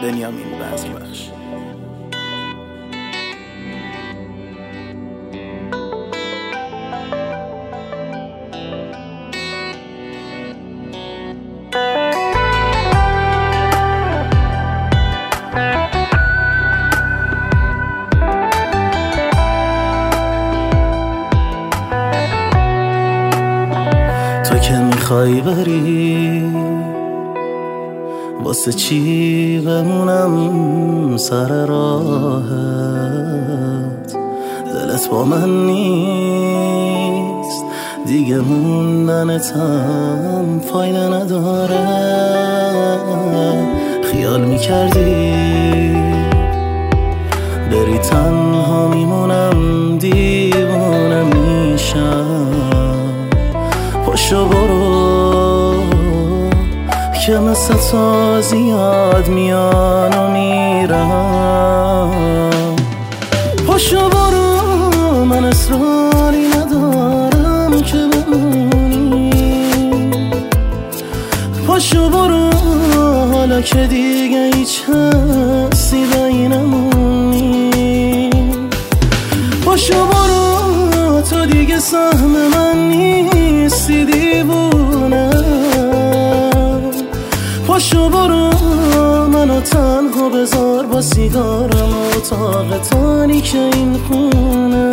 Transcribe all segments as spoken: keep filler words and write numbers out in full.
بنیامین بزربخش. تو که میخوای بری واسه چی بمونم سر راهت؟ دلت با من نیست دیگه، موندنتم فایده نداره. خیال میکردی بری تنها میمونم، دیوانه میشم. پاشو برو که مثل تو زیاد میان و میرم. پاشو برو من اصراری ندارم که بمونی. پاشو برو حالا که دیگه هیچ حسی بینمونی. پاشو برو تو دیگه سهم من نیستی دیوونه. پاشو برو منو تنها بذار با سیگارم و اتاق تاریک این خونه.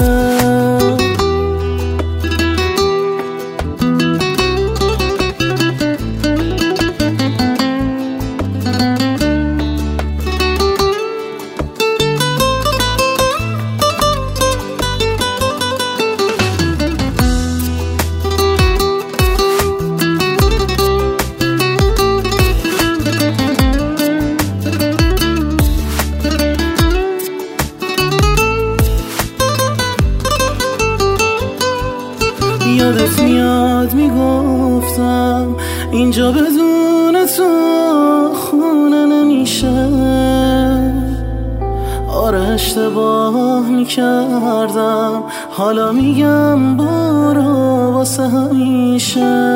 یادت میاد میگفتم اینجا بدون تو خونه نمیشه. آره اشتباه میکردم، حالا میگم برو واسه همیشه.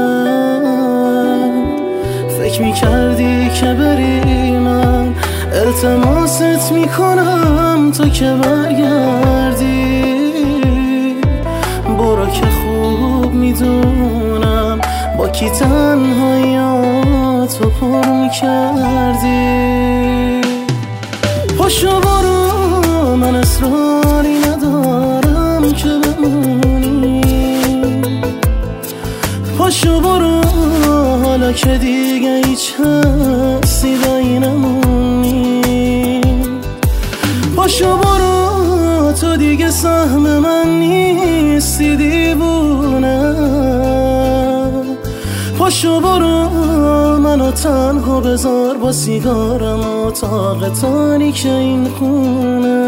فکر میکردی که بری من التماست میکنم تو که برگردی. برو که خوب میدونم با کی تنهاییاتو پر میکردی. پاشو برو من اصراری ندارم که بمونی. پاشو برو حالا که دیگه هیچ حسی بینمونی. پاشو برو تو دیگه سهم من نیستی دیوونه. پاشو برو منو تنها بذار با سیگارم و اتاق تاریک این خونه.